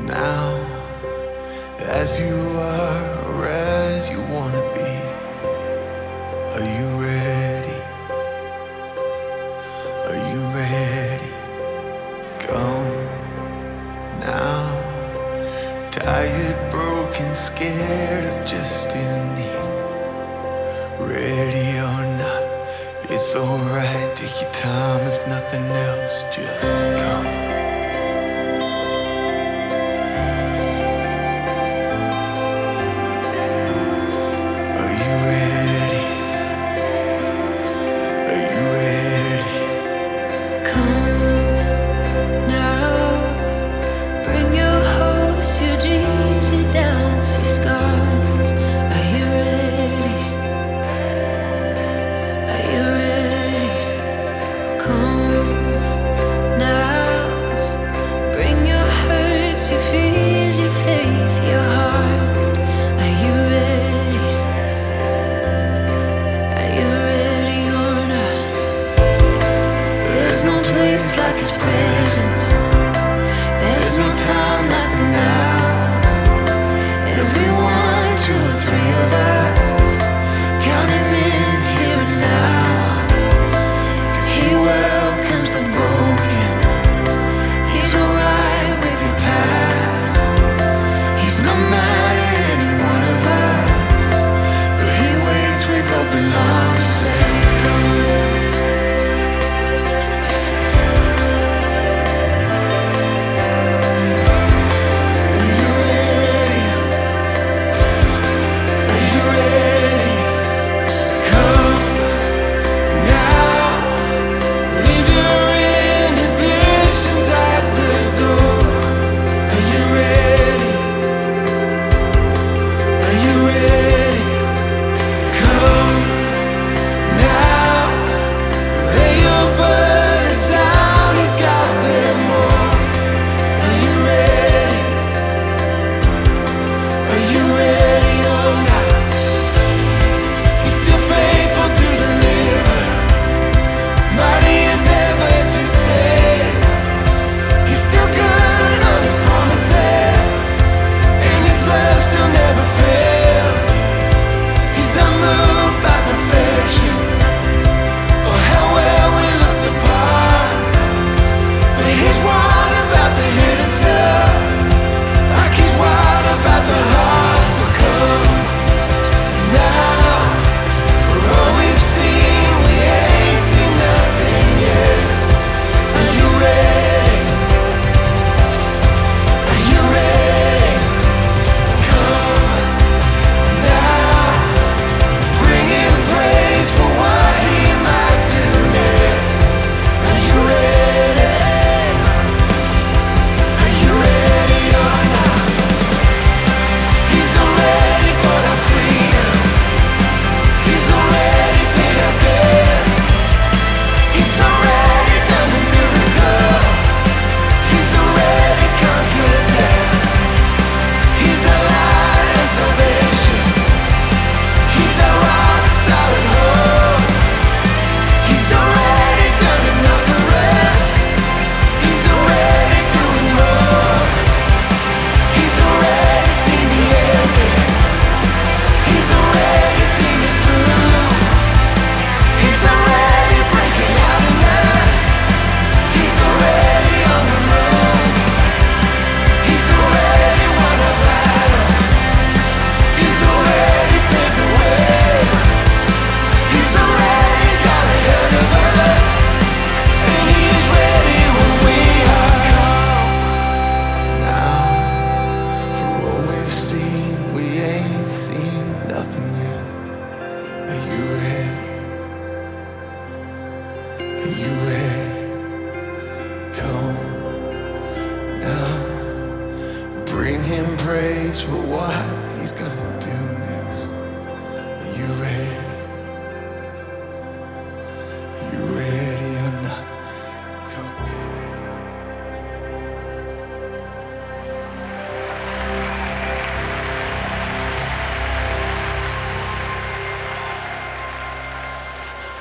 now, as you are or as you wanna be. Are you ready? Are you ready? Come now, tired, broken, scared, or just in need. Ready or not, it's alright. Take your time, if nothing else, just come. Your fears, your faith, your heart. Are you ready? Are you ready or not? There's no place like His presence. There's no time like the now. Every 1, 2, or 3 of us, count Him in here and now. 'Cause He welcomes the broken. He's alright with your past. He's not mad at any one of us, but He waits with open arms, says come. Are you ready? Are you ready? Come now, leave your inhibitions at the door. Are you ready? Are you ready? Come now, lay your burdens down. He's got them all. Are you ready? Are you ready or not? He's still faithful to deliver, mighty as ever to save. He's still good on His promises, and His love still never fails. He's not moved by perfection or how well we look the part, but He's wild about the hidden stuff, like He's wild about the heart. So come now, for all we've seen, we ain't seen nothing yet. Are you ready? Are you ready? Come now, bring Him praise for what He might do next. Are you ready? Are you ready or not? He's already bought our freedom. He's already paid our debt. He's already done a miracle. He's already conquered death. He's our light and salvation. He's our rock solid hope. He's already done enough for us. He's already doing more. He's already seen the ending. He's already seen us through. He's already breaking out in us. He's already on the move. He's already won our battles. He's already paved the way. He's already gone ahead of us, and He is ready when we are. Now, for all we've seen, we ain't seen nothing yet. Are you ready? Are you ready? Come now, bring Him praise for what He's gonna